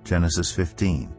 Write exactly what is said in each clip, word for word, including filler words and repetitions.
Genesis fifteen.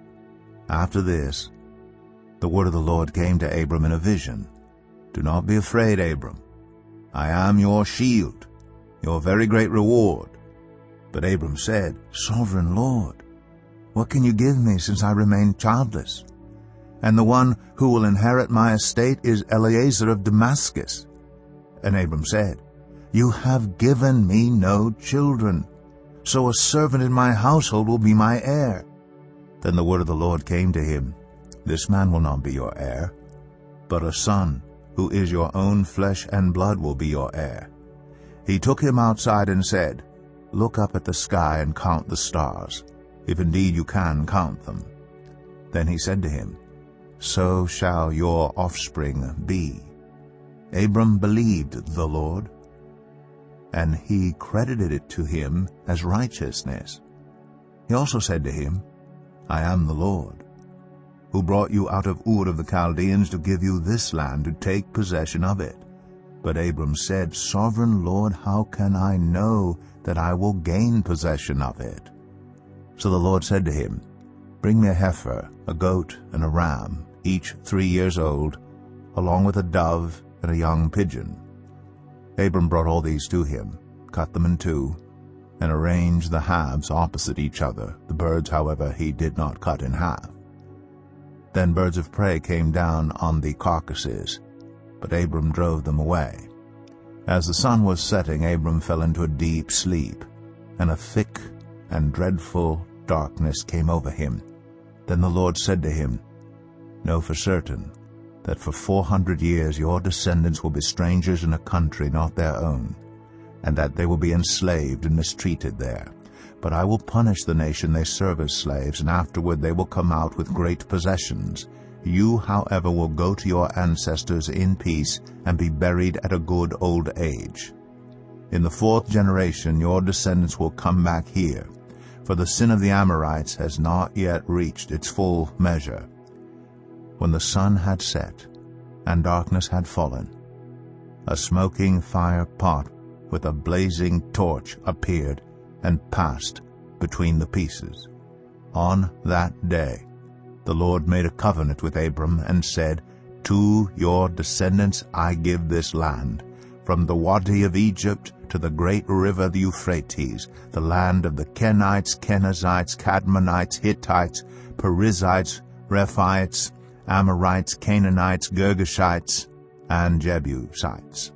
After this, the word of the Lord came to Abram in a vision. Do not be afraid, Abram. I am your shield, your very great reward. But Abram said, Sovereign Lord, what can you give me since I remain childless? And the one who will inherit my estate is Eliezer of Damascus. And Abram said, You have given me no children, so a servant in my household will be my heir. Then the word of the Lord came to him, This man will not be your heir, but a son, who is your own flesh and blood, will be your heir. He took him outside and said, Look up at the sky and count the stars, if indeed you can count them. Then he said to him, So shall your offspring be. Abram believed the Lord, and he credited it to him as righteousness. He also said to him, I am the Lord, who brought you out of Ur of the Chaldeans to give you this land to take possession of it. But Abram said, Sovereign Lord, how can I know that I will gain possession of it? So the Lord said to him, Bring me a heifer, a goat, and a ram, each three years old, along with a dove and a young pigeon. Abram brought all these to him, cut them in two, and arranged the halves opposite each other. The birds, however, he did not cut in half. Then birds of prey came down on the carcasses, but Abram drove them away. As the sun was setting, Abram fell into a deep sleep, and a thick and dreadful darkness came over him. Then the Lord said to him, Know for certain that for four hundred years your descendants will be strangers in a country not their own, and that they will be enslaved and mistreated there. But I will punish the nation they serve as slaves, and afterward they will come out with great possessions. You, however, will go to your ancestors in peace and be buried at a good old age. In the fourth generation your descendants will come back here, for the sin of the Amorites has not yet reached its full measure. When the sun had set and darkness had fallen, a smoking fire pot with a blazing torch appeared and passed between the pieces. On that day the Lord made a covenant with Abram and said, To your descendants I give this land, from the Wadi of Egypt to the great river the Euphrates, the land of the Kenites, Kenizzites, Cadmonites, Hittites, Perizzites, Rephaites, Amorites, Canaanites, Girgashites, and Jebusites.